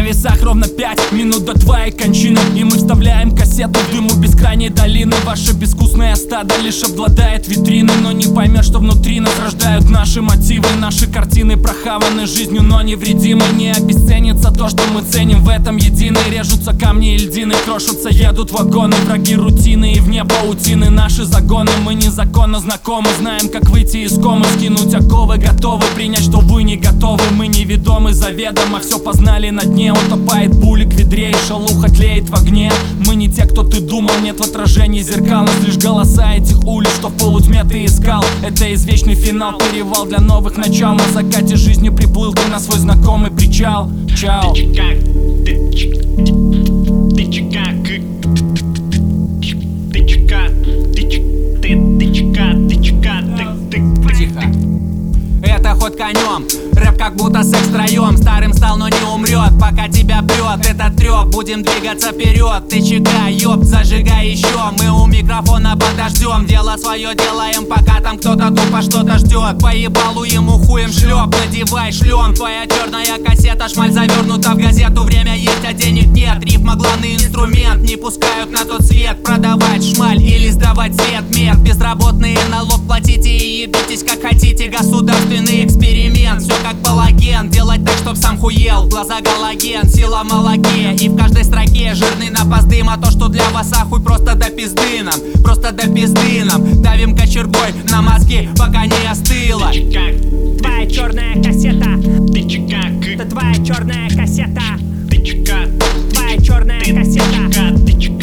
весах ровно 5 минут до твоей кончины, и мы вставляем кассету в дыму бескрайней долины. Ваше безвкусное стадо лишь обладает витриной, но не поймет, что внутри нас рождают наши мотивы. Наши картины прохаваны жизнью, но невредимы. Не обесценится то, что мы ценим, в этом едины. Режутся камни и льдины, крошатся, едут вагоны. Враги рутины и вне паутины наши загоны. Мы незаконно знакомы, знаем, как выйти из комы, скинуть оковы, готовы принять, что вы не готовы. Мы неведомы заведомо, все познали на дне. Утопает булик в ведре и шелуха тлеет в огне. Мы не те, кто ты думал, нет в отражении зеркал. Нас лишь голоса этих улиц, что в полутьме ты искал. Это извечный финал, перевал для новых начал. На закате жизни приплыл ты на свой знакомый причал. Чао. Тихо. Это ход конем, рэп как будто секс втроем. Старым стал, но не умрет, пока тебя прет этот трёп. Будем двигаться вперед, ты чека, ёб, зажигай еще. Мы у микрофона подождем, дело свое делаем, пока там кто-то тупо что-то ждет. По ебалу ему хуем шлеп, надевай шлем. Твоя черная кассета, шмаль завернута в газету. Время есть, а денег нет, рифма главный инструмент. Не пускают на тот свет, продавать шмаль или сдавать свет. Мед, безработные налог платите и ебитесь как хотите. Государственный эксперимент, все как балаген. Делать так, чтоб сам хуел, глаза галоген. Сила в молоке и в каждой строке жирный напас дыма. То, что для вас ахуй, просто до пизды нам, просто до пизды нам. Давим кочергой на мозги, пока не остыло. Твоя черная кассета. Это твоя черная кассета. Твоя черная кассета.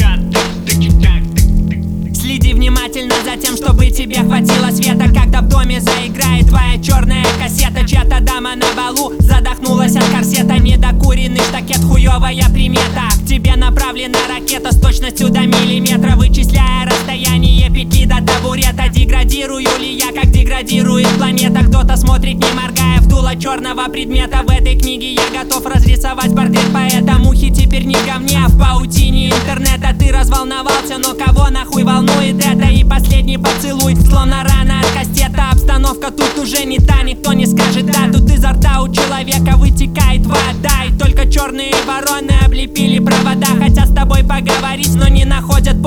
Следи внимательно за тем, чтобы тебе хватило света, когда в доме заиграет твоя черная кассета. Чья-то дама на балу задохнулась от корсета. Недокуренный штакет, хуевая примета. К тебе направлена ракета с точностью до миллиметра, вычисляя расстояние петли до табурета. Деградирую ли я, как деградирует планета? Кто-то смотрит, не моргая, в дуло черного предмета. В этой книге я готов разрисовать портрет поэта. Мухи теперь не ко мне, а в паутине интернета. Ты разволновался, но кого нахуй волнует это? И последний поцелуй, словно рана от кастета. Обстановка тут уже не та, никто не скажет да. Тут изо рта у человека вытекает вода, и только черные вороны облепили провода. Хотят с тобой поговорить, но не находят